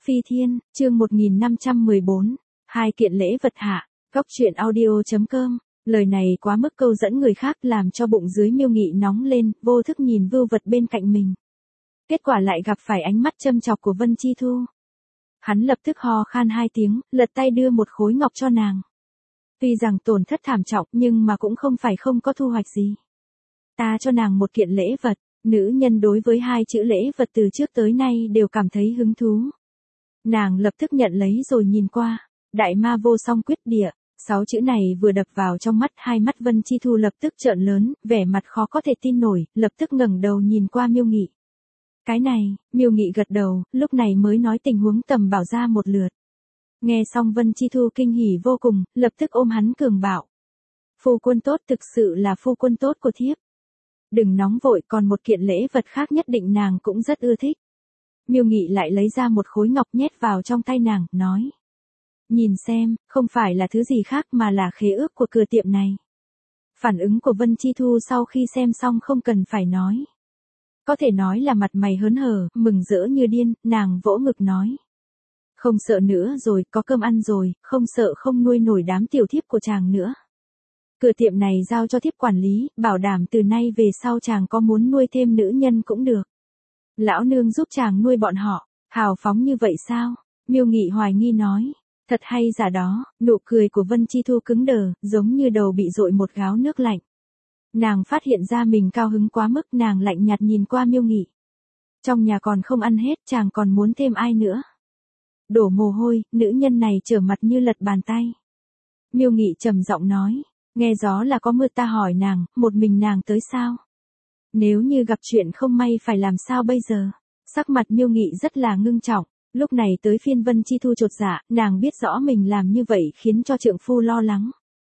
Phi Thiên, chương 1514, hai kiện lễ vật hạ, góc truyện audio.com, lời này quá mức câu dẫn người khác làm cho bụng dưới Miêu Nghị nóng lên, vô thức nhìn vưu vật bên cạnh mình. Kết quả lại gặp phải ánh mắt châm chọc của Vân Chi Thu. Hắn lập tức ho khan hai tiếng, lật tay đưa một khối ngọc cho nàng. Tuy rằng tổn thất thảm trọng nhưng mà cũng không phải không có thu hoạch gì. Ta cho nàng một kiện lễ vật, nữ nhân đối với hai chữ lễ vật từ trước tới nay đều cảm thấy hứng thú. Nàng lập tức nhận lấy rồi nhìn qua, đại ma vô song quyết địa, 6 chữ này vừa đập vào trong mắt, hai mắt Vân Chi Thu lập tức trợn lớn, vẻ mặt khó có thể tin nổi, lập tức ngẩng đầu nhìn qua Miêu Nghị. Cái này, Miêu Nghị gật đầu, lúc này mới nói tình huống tầm bảo ra một lượt. Nghe xong Vân Chi Thu kinh hỉ vô cùng, lập tức ôm hắn cường bảo. Phu quân tốt, thực sự là phu quân tốt của thiếp. Đừng nóng vội, còn một kiện lễ vật khác nhất định nàng cũng rất ưa thích. Miêu Nghị lại lấy ra một khối ngọc nhét vào trong tay nàng, nói. Nhìn xem, không phải là thứ gì khác mà là khế ước của cửa tiệm này. Phản ứng của Vân Chi Thu sau khi xem xong không cần phải nói. Có thể nói là mặt mày hớn hở, mừng rỡ như điên, nàng vỗ ngực nói. Không sợ nữa rồi, có cơm ăn rồi, không sợ không nuôi nổi đám tiểu thiếp của chàng nữa. Cửa tiệm này giao cho thiếp quản lý, bảo đảm từ nay về sau chàng có muốn nuôi thêm nữ nhân cũng được. Lão nương giúp chàng nuôi bọn họ, hào phóng như vậy sao? Miêu Nghị hoài nghi nói. Thật hay giả đó, nụ cười của Vân Chi Thu cứng đờ, giống như đầu bị dội một gáo nước lạnh. Nàng phát hiện ra mình cao hứng quá mức, nàng lạnh nhạt nhìn qua Miêu Nghị. Trong nhà còn không ăn hết, chàng còn muốn thêm ai nữa? Đổ mồ hôi, nữ nhân này trở mặt như lật bàn tay. Miêu Nghị trầm giọng nói, nghe gió là có mưa, ta hỏi nàng, một mình nàng tới sao? Nếu như gặp chuyện không may phải làm sao bây giờ? Sắc mặt Miêu Nghị rất là ngưng trọng. Lúc này tới phiên Vân Chi Thu chột dạ, nàng biết rõ mình làm như vậy khiến cho trượng phu lo lắng.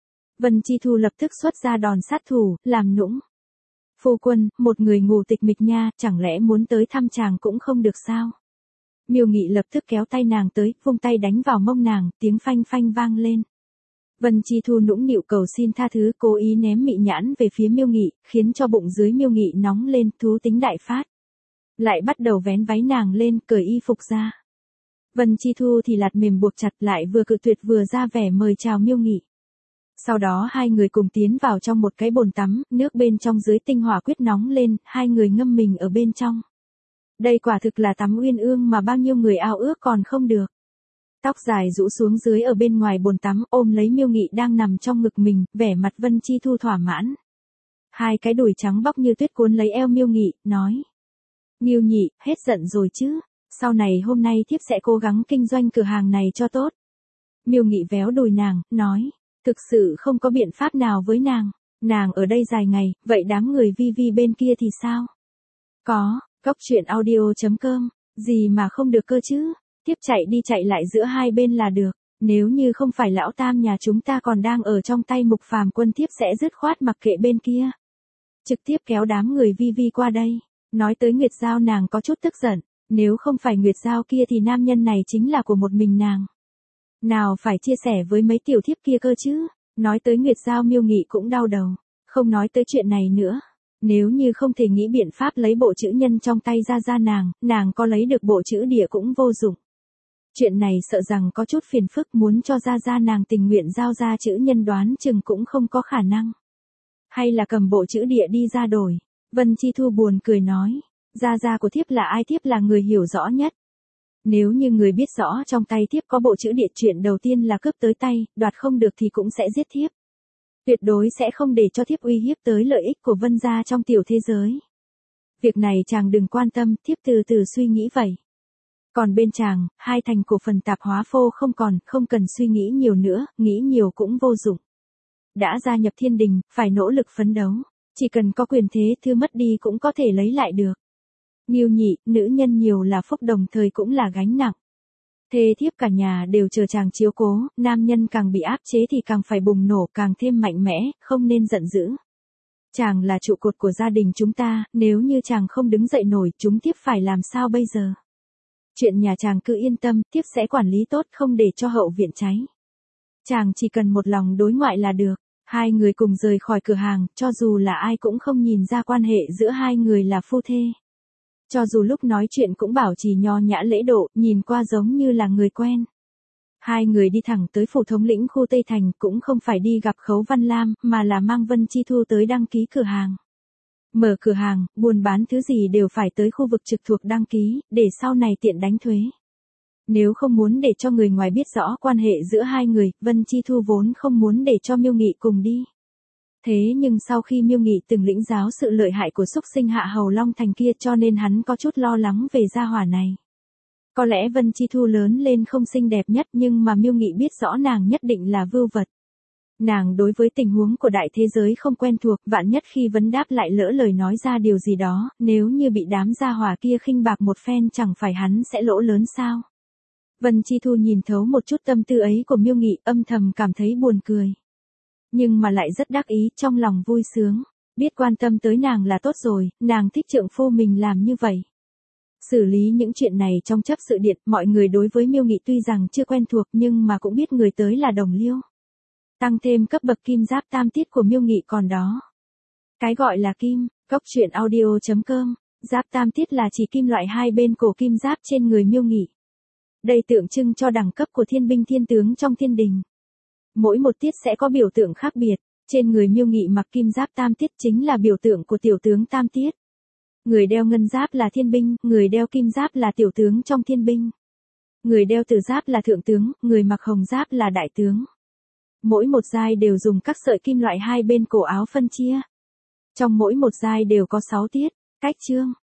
Vân Chi Thu lập tức xuất ra đòn sát thủ, làm nũng. Phu quân, một người ngủ tịch mịch nha, chẳng lẽ muốn tới thăm chàng cũng không được sao? Miêu Nghị lập tức kéo tay nàng tới, vung tay đánh vào mông nàng, tiếng phanh phanh vang lên. Vân Chi Thu nũng nịu cầu xin tha thứ, cố ý ném mị nhãn về phía Miêu Nghị, khiến cho bụng dưới Miêu Nghị nóng lên, thú tính đại phát. Lại bắt đầu vén váy nàng lên, cởi y phục ra. Vân Chi Thu thì lạt mềm buộc chặt, lại vừa cự tuyệt vừa ra vẻ mời chào Miêu Nghị. Sau đó hai người cùng tiến vào trong một cái bồn tắm, nước bên trong dưới tinh hỏa quyết nóng lên, hai người ngâm mình ở bên trong. Đây quả thực là tắm uyên ương mà bao nhiêu người ao ước còn không được. Tóc dài rũ xuống dưới ở bên ngoài bồn tắm, ôm lấy Miêu Nghị đang nằm trong ngực mình, vẻ mặt Vân Chi Thu thỏa mãn. Hai cái đùi trắng bóc như tuyết cuốn lấy eo Miêu Nghị, nói. Miêu Nhị, hết giận rồi chứ? Sau này hôm nay thiếp sẽ cố gắng kinh doanh cửa hàng này cho tốt. Miêu Nghị véo đùi nàng, nói. Thực sự không có biện pháp nào với nàng. Nàng ở đây dài ngày, vậy đám người vi vi bên kia thì sao? Có, góc truyện audio.com, gì mà không được cơ chứ? Tiếp chạy đi chạy lại giữa hai bên là được. Nếu như không phải lão tam nhà chúng ta còn đang ở trong tay Mục Phàm Quân, thiếp sẽ dứt khoát mặc kệ bên kia. Trực tiếp kéo đám người vi vi qua đây. Nói tới Nguyệt Giao nàng có chút tức giận. Nếu không phải Nguyệt Giao kia thì nam nhân này chính là của một mình nàng. Nào phải chia sẻ với mấy tiểu thiếp kia cơ chứ. Nói tới Nguyệt Giao Miêu Nghị cũng đau đầu. Không nói tới chuyện này nữa. Nếu như không thể nghĩ biện pháp lấy bộ chữ nhân trong tay ra nàng có lấy được bộ chữ địa cũng vô dụng. Chuyện này sợ rằng có chút phiền phức, muốn cho ra nàng tình nguyện giao ra chữ nhân đoán chừng cũng không có khả năng. Hay là cầm bộ chữ địa đi ra đổi. Vân Chi Thu buồn cười nói. Gia của thiếp là ai, thiếp là người hiểu rõ nhất. Nếu như người biết rõ trong tay thiếp có bộ chữ địa, chuyện đầu tiên là cướp tới tay, đoạt không được thì cũng sẽ giết thiếp. Tuyệt đối sẽ không để cho thiếp uy hiếp tới lợi ích của Vân gia trong tiểu thế giới. Việc này chàng đừng quan tâm, thiếp từ từ suy nghĩ vậy. Còn bên chàng, hai thành cổ phần tạp hóa phô không còn, không cần suy nghĩ nhiều nữa, nghĩ nhiều cũng vô dụng. Đã gia nhập Thiên Đình, phải nỗ lực phấn đấu. Chỉ cần có quyền thế, thứ mất đi cũng có thể lấy lại được. Miêu Nhị, nữ nhân nhiều là phúc, đồng thời cũng là gánh nặng. Thê thiếp cả nhà đều chờ chàng chiếu cố, nam nhân càng bị áp chế thì càng phải bùng nổ, càng thêm mạnh mẽ, không nên giận dữ. Chàng là trụ cột của gia đình chúng ta, nếu như chàng không đứng dậy nổi, chúng thiếp phải làm sao bây giờ? Chuyện nhà chàng cứ yên tâm, thiếp sẽ quản lý tốt, không để cho hậu viện cháy. Chàng chỉ cần một lòng đối ngoại là được. Hai người cùng rời khỏi cửa hàng, cho dù là ai cũng không nhìn ra quan hệ giữa hai người là phu thê. Cho dù lúc nói chuyện cũng bảo trì nho nhã lễ độ, nhìn qua giống như là người quen. Hai người đi thẳng tới phủ thống lĩnh khu Tây Thành, cũng không phải đi gặp Khấu Văn Lam, mà là mang Vân Chi Thu tới đăng ký cửa hàng. Mở cửa hàng, buôn bán thứ gì đều phải tới khu vực trực thuộc đăng ký, để sau này tiện đánh thuế. Nếu không muốn để cho người ngoài biết rõ quan hệ giữa hai người, Vân Chi Thu vốn không muốn để cho Miêu Nghị cùng đi. Thế nhưng sau khi Miêu Nghị từng lĩnh giáo sự lợi hại của xúc sinh Hạ Hầu Long Thành kia, cho nên hắn có chút lo lắng về gia hỏa này. Có lẽ Vân Chi Thu lớn lên không xinh đẹp nhất, nhưng mà Miêu Nghị biết rõ nàng nhất định là vưu vật. Nàng đối với tình huống của đại thế giới không quen thuộc, vạn nhất khi vấn đáp lại lỡ lời nói ra điều gì đó, nếu như bị đám gia hỏa kia khinh bạc một phen, chẳng phải hắn sẽ lỗ lớn sao? Vân Chi Thu nhìn thấu một chút tâm tư ấy của Miêu Nghị, âm thầm cảm thấy buồn cười. Nhưng mà lại rất đắc ý, trong lòng vui sướng. Biết quan tâm tới nàng là tốt rồi, nàng thích trượng phu mình làm như vậy. Xử lý những chuyện này trong chấp sự điện, mọi người đối với Miêu Nghị tuy rằng chưa quen thuộc nhưng mà cũng biết người tới là Đồng Liêu. Tăng thêm cấp bậc kim giáp tam tiết của Miêu Nghị còn đó. Cái gọi là kim, góc truyện audio.com, giáp tam tiết là chỉ kim loại hai bên cổ kim giáp trên người Miêu Nghị. Đây tượng trưng cho đẳng cấp của thiên binh thiên tướng trong thiên đình. Mỗi một tiết sẽ có biểu tượng khác biệt, trên người Miêu Nghị mặc kim giáp tam tiết chính là biểu tượng của tiểu tướng tam tiết. Người đeo ngân giáp là thiên binh, người đeo kim giáp là tiểu tướng trong thiên binh. Người đeo tử giáp là thượng tướng, người mặc hồng giáp là đại tướng. Mỗi một giai đều dùng các sợi kim loại hai bên cổ áo phân chia. Trong mỗi một giai đều có 6 tiết, cách chương.